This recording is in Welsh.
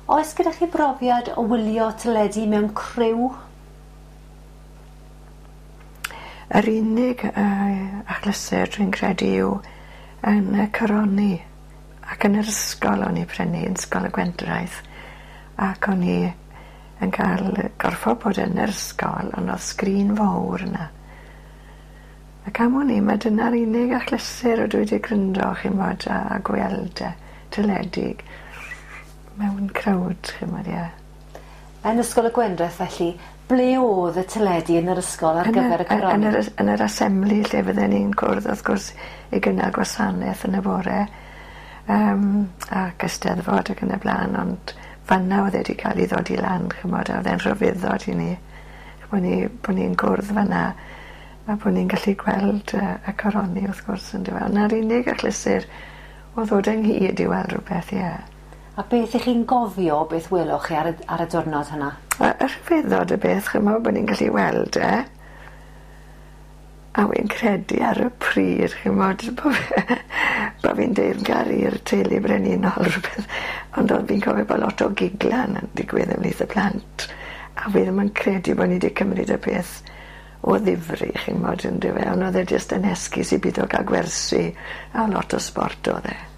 Oes gyda chi brofiad o wylio teledu mewn criw? Yr unig achlysur dwi'n credu yw yn y Coroni ac yn yr ysgol o'n i prynu, yn ysgol y Gwendraeth, ac o'n i yn cael gorfod bod yn yr ysgol, ond oedd sgrin fawr yna. Ac am hwn i, mae dyna'r unig achlysur o dwi wedi gryndo, chymod, a gweld teledig mewn crowd, chymod, ie. Yn ysgol y Gwendraeth felly, ble oedd y teledu yn yr ysgol ar gyfer y Coroni? Yn yr asembli lle fydden ni'n cwrdd, wrth gwrs, i gynnal gwasanaeth yn y bore, ac Eisteddfod ac yn y blaen, ond fanna oedd wedi cael ei ddod i lan, chymod, a oedd e'n rhyfeddod i ni, bod ni'n cwrdd fanna, a bod ni'n gallu gweld y Coroni, wrth gwrs, yn dweud. Na'r unig achlysur o ddod ynghyd i weld rhywbeth, ie. A beth ych chi'n gofio beth welwch chi ar y diwrnod hynna? Y rhyfeddod y beth, chymod, bod ni'n gallu weld a wy'n credu ar y pryd, chymod, bod fi'n deyrgar i'r teulu brenhinol rhywbeth, ond oedd fi'n cofio bod lot o giglan yn digwydd ymhlith y plant, a fi ddim yn credu bod ni wedi cymryd y peth o ddifri, chymod, yn dweud, ond oedd e jyst yn esgus i byd o gael gwersi a lot o sport oedd e.